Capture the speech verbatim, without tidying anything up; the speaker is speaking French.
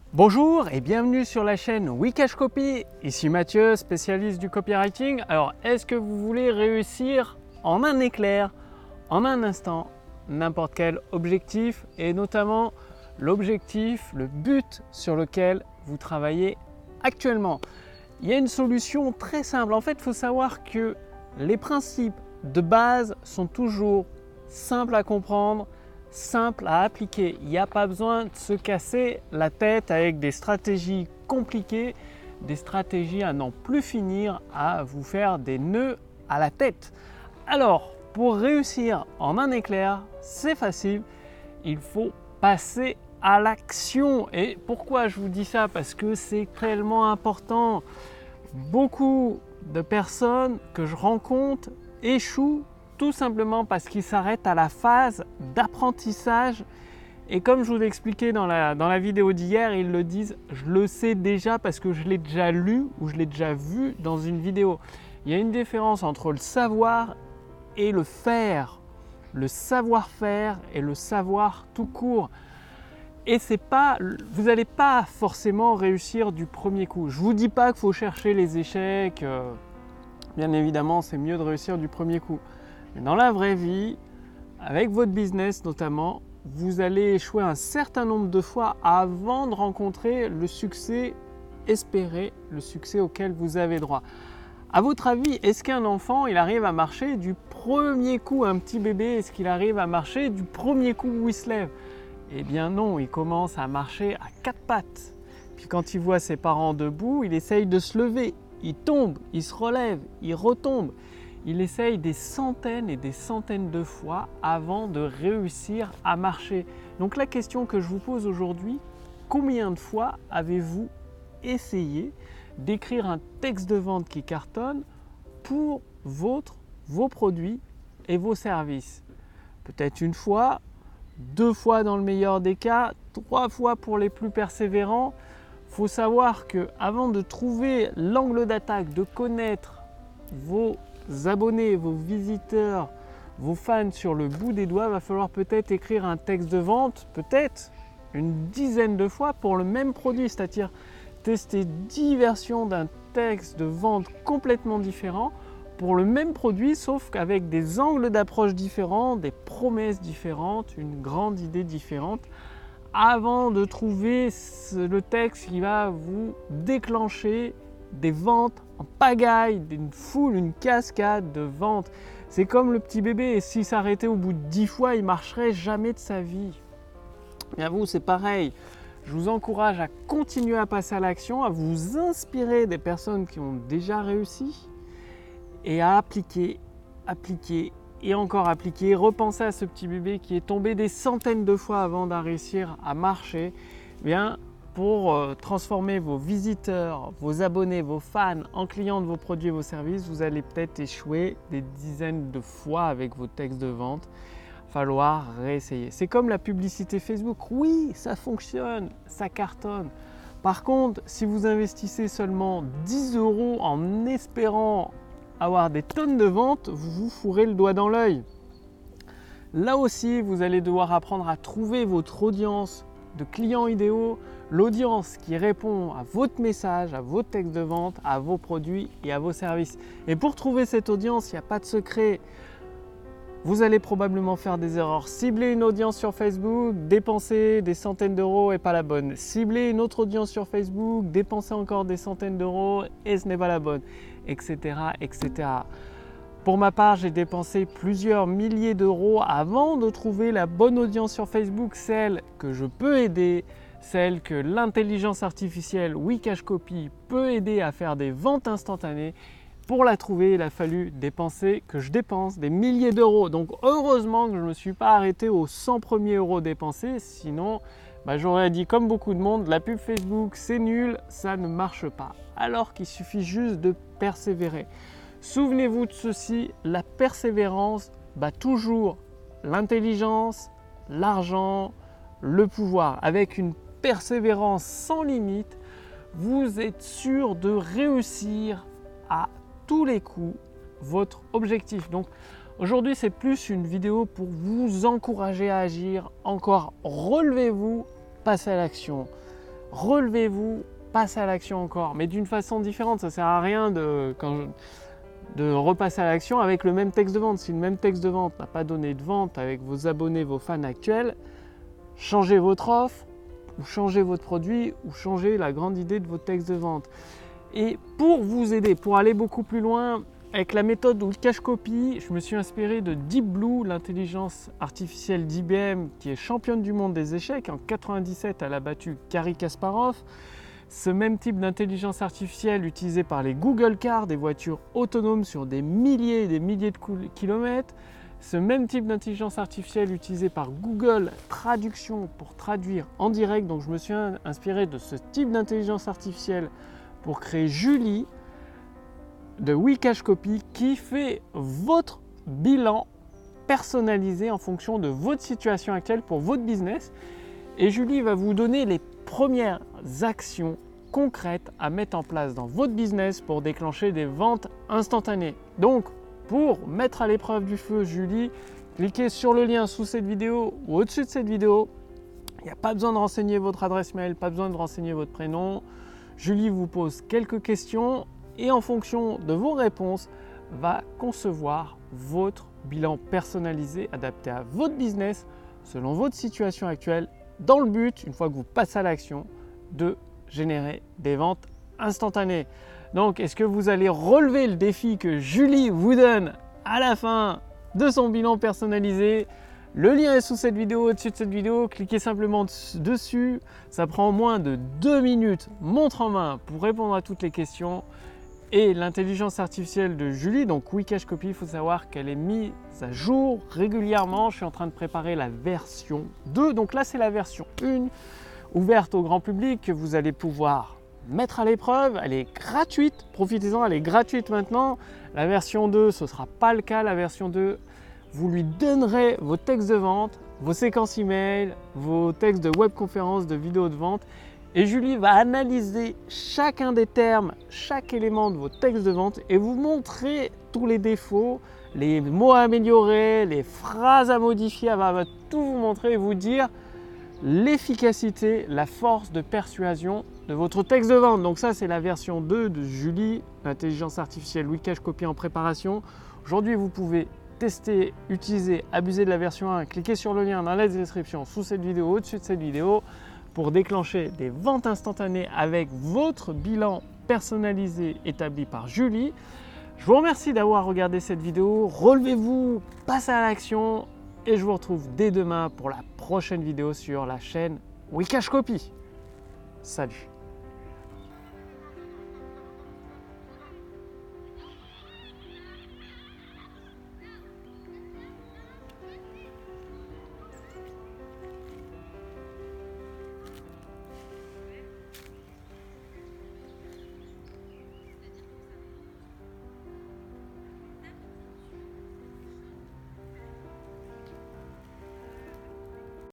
Bonjour et bienvenue sur la chaîne Wikash Copy. Ici Mathieu, spécialiste du copywriting. Alors, est-ce que vous voulez réussir en un éclair, en un instant, n'importe quel objectif et notamment l'objectif, le but sur lequel vous travaillez actuellement? Il y a une solution très simple. En fait, il faut savoir que les principes de base sont toujours simples à comprendre, simple à appliquer. Il n'y a pas besoin de se casser la tête avec des stratégies compliquées, des stratégies à n'en plus finir, à vous faire des nœuds à la tête. Alors, pour réussir en un éclair, c'est facile, il faut passer à l'action. Et pourquoi je vous dis ça? Parce que c'est tellement important. Beaucoup de personnes que je rencontre échouent tout simplement parce qu'ils s'arrêtent à la phase d'apprentissage. Et comme je vous l'ai expliqué dans la, dans la vidéo d'hier, ils le disent, je le sais déjà parce que je l'ai déjà lu ou je l'ai déjà vu dans une vidéo. Il y a une différence entre le savoir et le faire. Le savoir-faire et le savoir tout court. Et c'est pas, vous n'allez pas forcément réussir du premier coup. Je ne vous dis pas qu'il faut chercher les échecs. Euh, bien évidemment, c'est mieux de réussir du premier coup. Mais dans la vraie vie, avec votre business notamment, vous allez échouer un certain nombre de fois avant de rencontrer le succès espéré, le succès auquel vous avez droit. À votre avis, est-ce qu'un enfant, il arrive à marcher du premier coup? Un petit bébé, est-ce qu'il arrive à marcher du premier coup où il se lève? Eh bien non, il commence à marcher à quatre pattes. Puis quand il voit ses parents debout, il essaye de se lever. Il tombe, il se relève, il retombe. Il essaye des centaines et des centaines de fois avant de réussir à marcher. Donc la question que je vous pose aujourd'hui, combien de fois avez-vous essayé d'écrire un texte de vente qui cartonne pour votre, vos produits et vos services? Peut-être une fois, deux fois dans le meilleur des cas, trois fois pour les plus persévérants. Il faut savoir qu'avant de trouver l'angle d'attaque, de connaître vos abonnés, vos visiteurs, vos fans sur le bout des doigts, il va falloir peut-être écrire un texte de vente, peut-être une dizaine de fois pour le même produit, c'est-à-dire tester dix versions d'un texte de vente complètement différent pour le même produit, sauf qu'avec des angles d'approche différents, des promesses différentes, une grande idée différente, avant de trouver le texte qui va vous déclencher des ventes en pagaille, une foule, une cascade de ventes. C'est comme le petit bébé, et s'il s'arrêtait au bout de dix fois, il ne marcherait jamais de sa vie. Et à vous, c'est pareil. Je vous encourage à continuer à passer à l'action, à vous inspirer des personnes qui ont déjà réussi et à appliquer, appliquer et encore appliquer. Repensez à ce petit bébé qui est tombé des centaines de fois avant de réussir à marcher. Eh bien, pour euh, transformer vos visiteurs, vos abonnés, vos fans en clients de vos produits et vos services, vous allez peut-être échouer des dizaines de fois avec vos textes de vente. Il va falloir réessayer. C'est comme la publicité Facebook. Oui, ça fonctionne, ça cartonne. Par contre, si vous investissez seulement dix euros en espérant avoir des tonnes de ventes, vous vous fourrez le doigt dans l'œil. Là aussi, vous allez devoir apprendre à trouver votre audience de clients idéaux, l'audience qui répond à votre message, à vos textes de vente, à vos produits et à vos services. Et pour trouver cette audience, il n'y a pas de secret. Vous allez probablement faire des erreurs. Cibler une audience sur Facebook, dépenser des centaines d'euros et pas la bonne. Cibler une autre audience sur Facebook, dépenser encore des centaines d'euros et ce n'est pas la bonne, et cetera, et cetera. Pour ma part, j'ai dépensé plusieurs milliers d'euros avant de trouver la bonne audience sur Facebook, celle que je peux aider, celle que l'intelligence artificielle Wikash Copy peut aider à faire des ventes instantanées. Pour la trouver, il a fallu dépenser, que je dépense des milliers d'euros. Donc heureusement que je ne me suis pas arrêté aux cent premiers euros dépensés, sinon bah, j'aurais dit comme beaucoup de monde, la pub Facebook c'est nul, ça ne marche pas. Alors qu'il suffit juste de persévérer. Souvenez-vous de ceci, la persévérance bat toujours l'intelligence, l'argent, le pouvoir. Avec une persévérance sans limite, vous êtes sûr de réussir à tous les coups votre objectif. Donc aujourd'hui, c'est plus une vidéo pour vous encourager à agir. Encore, relevez-vous, passez à l'action. relevez-vous, passez à l'action encore, mais d'une façon différente. Ça ne sert à rien de, quand je, de repasser à l'action avec le même texte de vente. Si le même texte de vente n'a pas donné de vente avec vos abonnés, vos fans actuels, changez votre offre, ou changez votre produit, ou changez la grande idée de votre texte de vente. Et pour vous aider, pour aller beaucoup plus loin, avec la méthode Wikash Copy, je me suis inspiré de Deep Blue, l'intelligence artificielle d'I B M, qui est championne du monde des échecs. En quatre-vingt-dix-sept, elle a battu Garry Kasparov. Ce même type d'intelligence artificielle utilisé par les Google Cars, des voitures autonomes sur des milliers et des milliers de kilomètres. Ce même type d'intelligence artificielle utilisé par Google Traduction pour traduire en direct. Donc je me suis inspiré de ce type d'intelligence artificielle pour créer Julie de Wikash Copy qui fait votre bilan personnalisé en fonction de votre situation actuelle pour votre business. Et Julie va vous donner les premières actions concrètes à mettre en place dans votre business pour déclencher des ventes instantanées. Donc, pour mettre à l'épreuve du feu Julie, cliquez sur le lien sous cette vidéo ou au-dessus de cette vidéo. Il n'y a pas besoin de renseigner votre adresse mail, pas besoin de renseigner votre prénom. Julie vous pose quelques questions et en fonction de vos réponses, va concevoir votre bilan personnalisé adapté à votre business selon votre situation actuelle dans le but, une fois que vous passez à l'action, de générer des ventes instantanées. Donc, est-ce que vous allez relever le défi que Julie vous donne à la fin de son bilan personnalisé? Le lien est sous cette vidéo, au-dessus de cette vidéo. Cliquez simplement dessus. Ça prend moins de deux minutes, montre en main, pour répondre à toutes les questions. Et l'intelligence artificielle de Julie, donc Wikash Copy, il faut savoir qu'elle est mise à jour régulièrement. Je suis en train de préparer la version deux. Donc là, c'est la version un, ouverte au grand public, que vous allez pouvoir mettre à l'épreuve. Elle est gratuite, profitez-en, elle est gratuite maintenant. La version deux, ce ne sera pas le cas. La version deux, vous lui donnerez vos textes de vente, vos séquences email, vos textes de webconférences, de vidéos de vente. Et Julie va analyser chacun des termes, chaque élément de vos textes de vente et vous montrer tous les défauts, les mots à améliorer, les phrases à modifier. Elle va tout vous montrer et vous dire l'efficacité, la force de persuasion de votre texte de vente. Donc ça, c'est la version deux de Julie, l'intelligence artificielle Wikash Copy en préparation. Aujourd'hui, vous pouvez tester, utiliser, abuser de la version un. Cliquez sur le lien dans la description sous cette vidéo, au-dessus de cette vidéo, pour déclencher des ventes instantanées avec votre bilan personnalisé établi par Julie. Je vous remercie d'avoir regardé cette vidéo. Relevez-vous, passez à l'action et je vous retrouve dès demain pour la prochaine vidéo sur la chaîne Wikash Copy. Salut!